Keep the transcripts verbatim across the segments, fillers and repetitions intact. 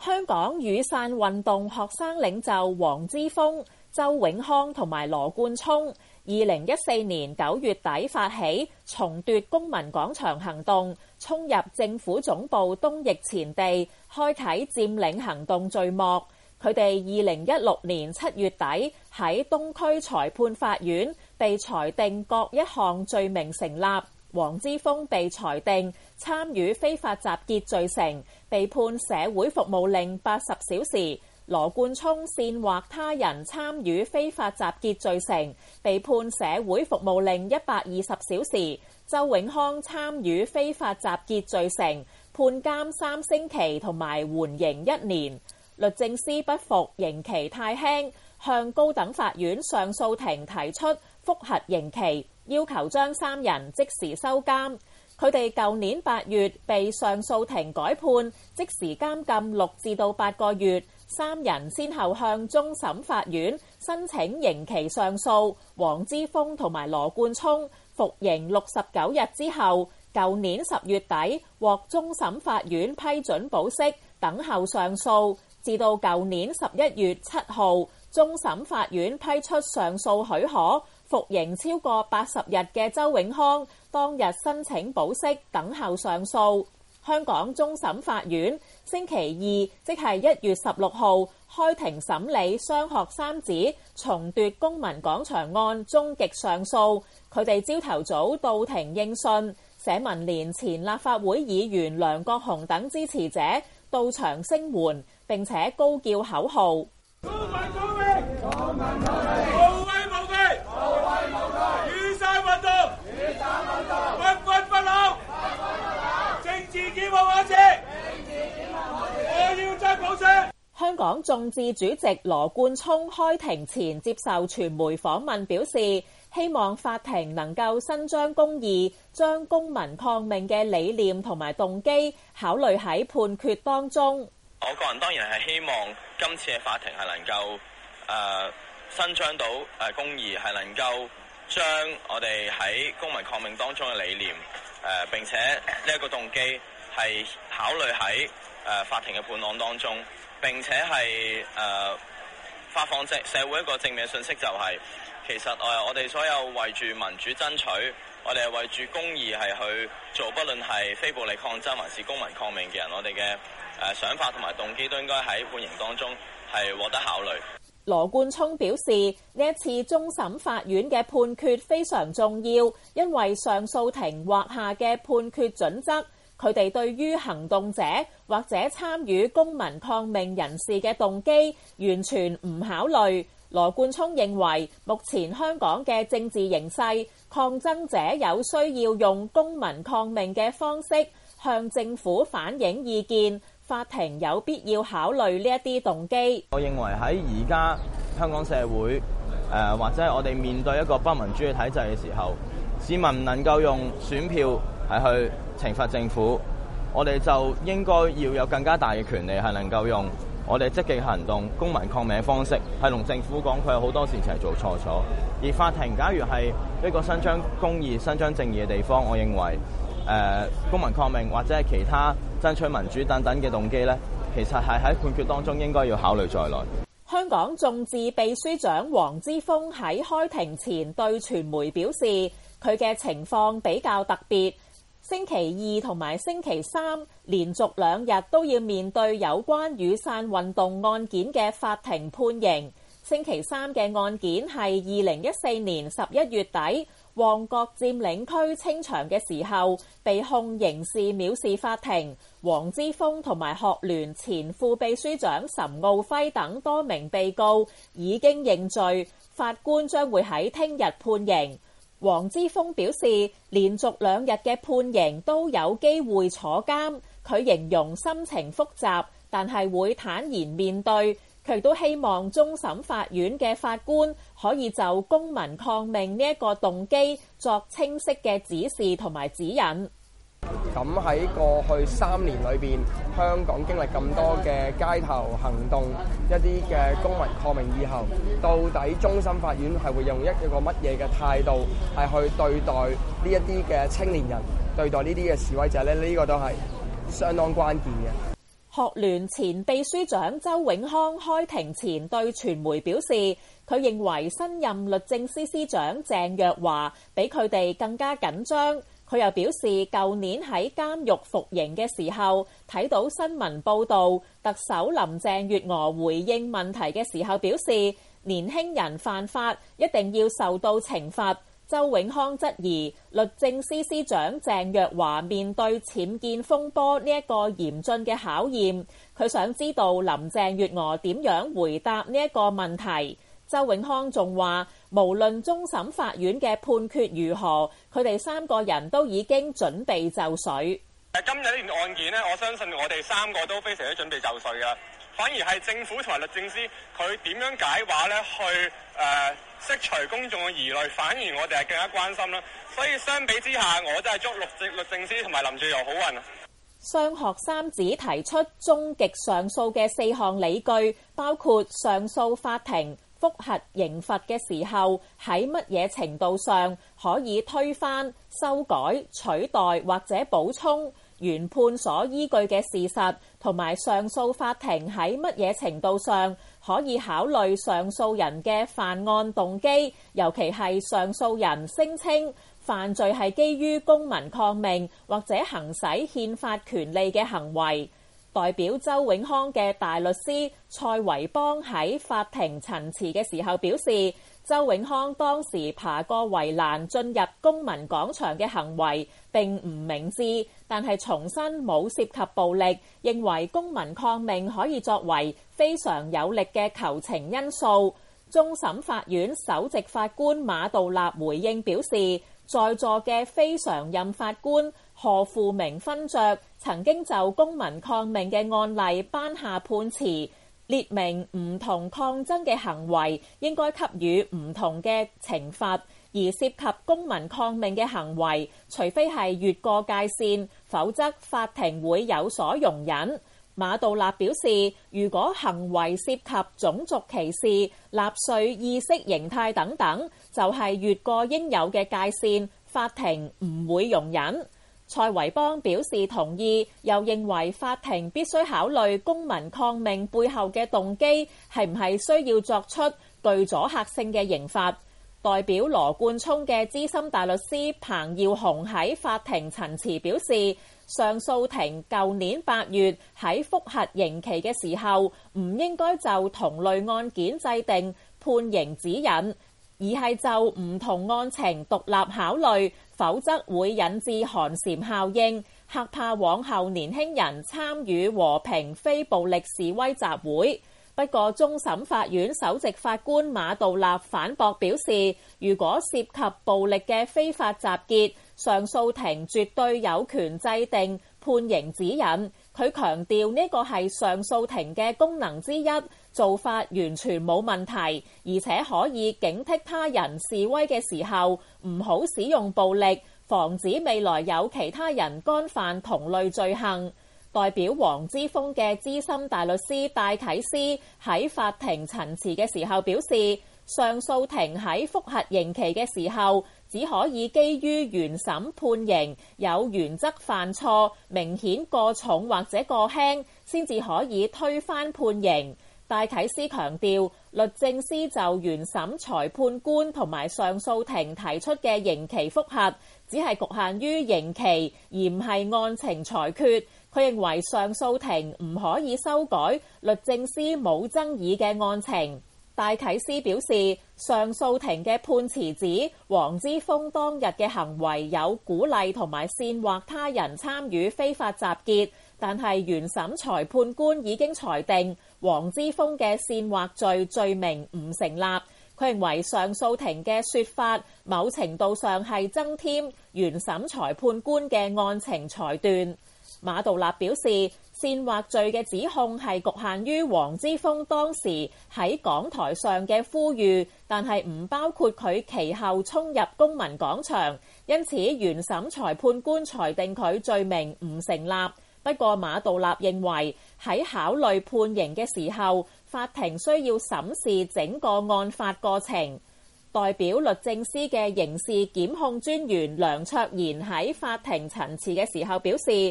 香港雨傘運動學生領袖黃之鋒、周永康同埋羅冠聰，二零一四年九月底發起重奪公民廣場行動，衝入政府總部東翼前地，開啓佔領行動序幕。佢哋二零一六年七月底喺東區裁判法院被裁定各一項罪名成立。黃之鋒被裁定參與非法集結罪成，被判社會服務令八十小時。羅冠聰煽惑他人參與非法集結罪成，被判社會服務令一百二十小時。周永康參與非法集結罪成，判監三星期同埋緩刑一年。律政司不服刑期太輕，向高等法院上訴庭提出覆核刑期，要求將三人即時收監。佢哋舊年八月被上訴庭改判即時監禁六至到八個月，三人先後向終審法院申請刑期上訴。黃之鋒同埋羅冠聰服刑六十九日之後，舊年十月底獲終審法院批准保釋，等候上訴。至到舊年十一月七號，終審法院批出上訴許可，服刑超過八十日嘅周永康當日申請保釋，等候上訴。香港終審法院星期二，即係一月十六號開庭審理雙學三子重奪公民廣場案終極上訴。佢哋朝頭早到庭應訊，社民連前立法會議員梁國雄等支持者到場聲援，並且高叫口號：公民抗命，公民抗命，無畏無懼，無畏無懼，雨傘運動，雨傘運動，不屈不撓，不屈不撓，政治檢控我切，政治檢控我切，我要真普選。香港眾志主席羅冠聰開庭前接受傳媒訪問表示，希望法庭能夠伸張公義，將公民抗命嘅理念同埋動機考慮喺判決當中。 我個人當然係希望今次嘅法庭係能夠誒伸張到誒公義，係能夠將我哋喺公民抗命當中嘅理念誒、呃、並且呢一個動機係考慮喺誒法庭嘅判案當中，並且係誒、呃、發放正社會一個正面嘅信息，就係、是、其實誒我哋所有為住民主爭取，我哋係為住公義係去做，不論係非暴力抗爭還是公民抗命嘅人，我哋嘅誒想法同埋動機都應該喺判刑當中係獲得考慮。 羅冠聰表示，呢一次終審法院嘅判決非常重要，因為上訴庭劃下嘅判決準則，佢哋對於行動者或者參與公民抗命人士嘅動機完全唔考慮。羅冠聰認為，目前香港嘅政治形勢，抗爭者有需要用公民抗命嘅方式向政府反映意見，法庭有必要考慮呢一啲動機。 我認為喺而家香港社會，誒、呃、或者係我哋面對一個不民主嘅體制嘅時候，市民唔能夠用選票係去懲罰政府，我哋就應該要有更加大嘅權利，係能夠用我哋積極行動、公民抗命嘅方式，係同政府講佢有好多事情係做錯咗。而法庭假如係一個伸張公義、伸張正義嘅地方，我認為誒、呃、公民抗命或者係其他爭取民主等等嘅動機呢，其實係喺判決當中應該要考慮在內。 香港眾志秘書長黃之鋒喺開庭前對傳媒表示，佢嘅情況比較特別。星期二同埋星期三連續兩日都要面對有關雨傘運動案件嘅法庭判刑。星期三嘅案件係二零一四年十一月底旺角佔領區清場嘅時候，被控刑事藐視法庭。黃之鋒同埋學聯前副秘書長岑敖暉等多名被告已經認罪，法官將會喺聽日判刑。黃之鋒表示，連續兩日嘅判刑都有機會坐監，佢形容心情複雜，但係會坦然面對。佢都希望終審法院嘅法官可以就公民抗命呢一個動機作清晰嘅指示同埋指引。 咁喺過去三年裏邊，香港經歷咁多嘅街頭行動，一啲嘅公民抗命以後，到底終審法院係會用一個乜嘢嘅態度係去對待呢一啲嘅青年人，對待呢啲嘅示威者呢？呢個都係相當關鍵嘅。 學聯前秘書長周永康開庭前對傳媒表示，佢認為新任律政司司長鄭若驊比佢哋更加緊張。佢又表示，舊年喺監獄服刑嘅時候，睇到新聞報導，特首林鄭月娥回應問題嘅時候表示，年輕人犯法一定要受到懲罰。周永康質疑律政司司長鄭若驊面對僭建風波呢一個嚴峻嘅考驗，佢想知道林鄭月娥點樣回答呢一個問題。周永康仲話，無論終審法院嘅判決如何，佢哋三個人都已經準備就緒。 今日呢件案件呢，我相信我哋三個都非常之準備就緒㗎。反而係政府同埋律政司佢點樣解話咧，去誒釋除公眾嘅疑慮，反而我哋係更加關心啦。所以相比之下，我真係祝律政律政司同埋林鄭月娥好運啊！ 雙學三子提出終極上訴嘅四項理據，包括上訴法庭覆核刑罰嘅時候喺乜嘢程度上可以推翻、修改、取代或者補充原判所依據嘅事實，同埋上訴法庭喺乜嘢程度上可以考慮上訴人嘅犯案動機，尤其係上訴人聲稱犯罪係基於公民抗命或者行使憲法權利嘅行為。代表周永康嘅大律師蔡維邦喺法庭陳詞嘅時候表示，周永康當時爬過圍欄進入公民廣場嘅行為並唔明智，但係重申冇涉及暴力，認為公民抗命可以作為非常有力嘅求情因素。終審法院首席法官馬道立回應表示，在座嘅非常任法官賀富明勳爵曾經就公民抗命嘅案例頒下判詞，列明唔同抗爭嘅行為應該給予唔同嘅懲罰，而涉及公民抗命嘅行為，除非係越過界線，否則法庭會有所容忍。馬道立表示，如果行為涉及種族歧視、納粹意識形態等等，就係越過應有嘅界線，法庭唔會容忍。蔡維邦表示同意，又認為法庭必須考慮公民抗命背後嘅動機係唔係需要作出具阻嚇性嘅刑罰。代表羅冠聰嘅資深大律師彭耀雄喺法庭陳詞表示，上訴庭舊年八月喺覆核刑期嘅時候，唔應該就同類案件制定判刑指引，而係就唔同案情獨立考慮，否則會引致寒蟬效應，嚇怕往後年輕人參與和平非暴力示威集會。不過，終審法院首席法官馬道立反駁表示，如果涉及暴力嘅非法集結，上訴庭絕對有權制定判刑指引。佢強調呢個係上訴庭嘅功能之一，做法完全冇問題，而且可以警惕他人示威嘅時候唔好使用暴力，防止未來有其他人干犯同類罪行。代表黃之鋒嘅資深大律師戴啟思喺法庭陳詞嘅時候表示，上訴庭喺覆核刑期嘅時候，只可以基於原審判刑有原則犯錯，明顯過重或者過輕，先至可以推翻判刑。戴啟思強調，律政司就原審裁判官同埋上訴庭提出嘅刑期覆核，只係局限於刑期，而唔係案情裁決。佢認為上訴庭唔可以修改律政司冇爭議嘅案情。戴啟思表示，上訴庭嘅判詞指黃之鋒當日嘅行為有鼓勵同埋煽惑他人參與非法集結，但係原審裁判官已經裁定黃之鋒嘅煽惑罪罪名唔成立。佢認為上訴庭嘅說法某程度上係增添原審裁判官嘅案情裁斷。馬道立表示，煽惑罪嘅指控係局限於黃之鋒當時喺講台上嘅呼籲，但係唔包括佢其後衝入公民廣場，因此原審裁判官裁定佢罪名唔成立。不過馬道立認為喺考慮判刑嘅時候，法庭需要審視整個案發過程。代表律政司嘅刑事檢控專員梁卓賢喺法庭陳詞嘅時候表示，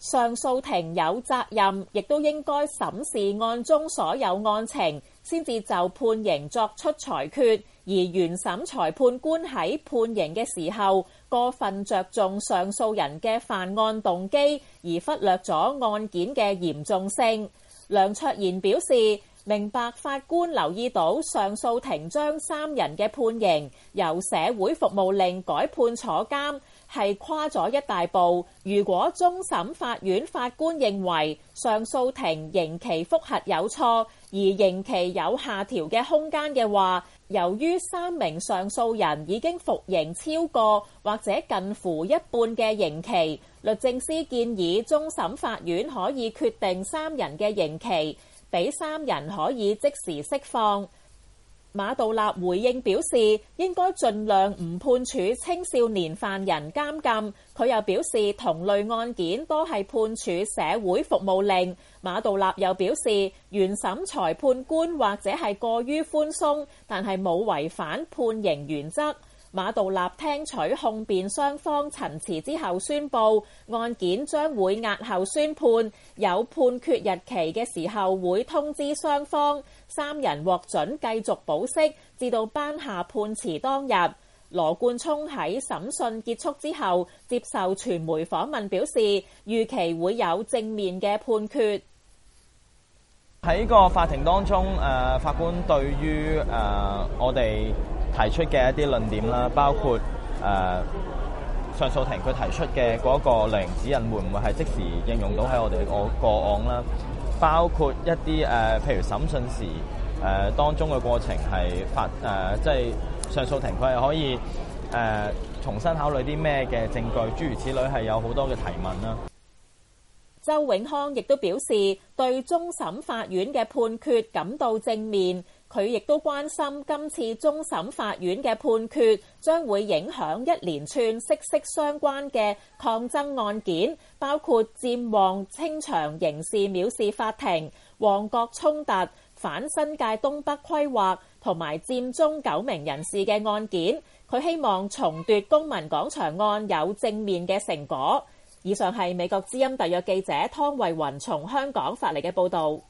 上訴庭有責任，亦都應該審視案中所有案情，先至就判刑作出裁決。而原審裁判官喺判刑嘅時候，過分着重上訴人嘅犯案動機，而忽略咗案件嘅嚴重性。梁卓賢表示，明白法官留意到上訴庭將三人嘅判刑由社會服務令改判坐監係跨咗一大步。如果終審法院法官認為上訴庭刑期覆核有錯，而刑期有下調嘅空間嘅話，由於三名上訴人已經服刑超過或者近乎一半嘅刑期，律政司建議終審法院可以決定三人嘅刑期，俾三人可以即時釋放。馬道立回應表示，應該盡量唔判處青少年犯人監禁。佢又表示，同類案件多係判處社會服務令。馬道立又表示，原審裁判官或者係過於寬鬆，但係冇違反判刑原則。馬道立聽取控辯雙方陳詞之後宣布，案件將會押後宣判，有判決日期嘅時候會通知雙方。三人獲准繼續保釋，至到頒下判詞當日。羅冠聰喺審訊結束之後接受傳媒訪問表示，預期會有正面嘅判決。 喺個法庭當中，誒法官對於誒我哋提出嘅一啲論點啦，包括誒、呃、上訴庭佢提出嘅嗰個量刑指引會唔會係即時應用到喺我哋個個案啦？包括一啲誒、呃，譬如審訊時誒、呃、當中嘅過程係法誒，即、呃、係、就是、上訴庭佢係可以誒、呃、重新考慮啲咩嘅證據，諸如此類，係有好多嘅提問啦。 周永康亦都表示對終審法院嘅判決感到正面，佢亦都關心今次終審法院嘅判決將會影響一連串息息相關嘅抗爭案件，包括佔旺清場刑事藐視法庭、旺角衝突、反新界東北規劃同埋佔中九名人士嘅案件。佢希望重奪公民廣場案有正面嘅成果。以上係美國之音特約記者湯慧雲從香港發嚟嘅報導。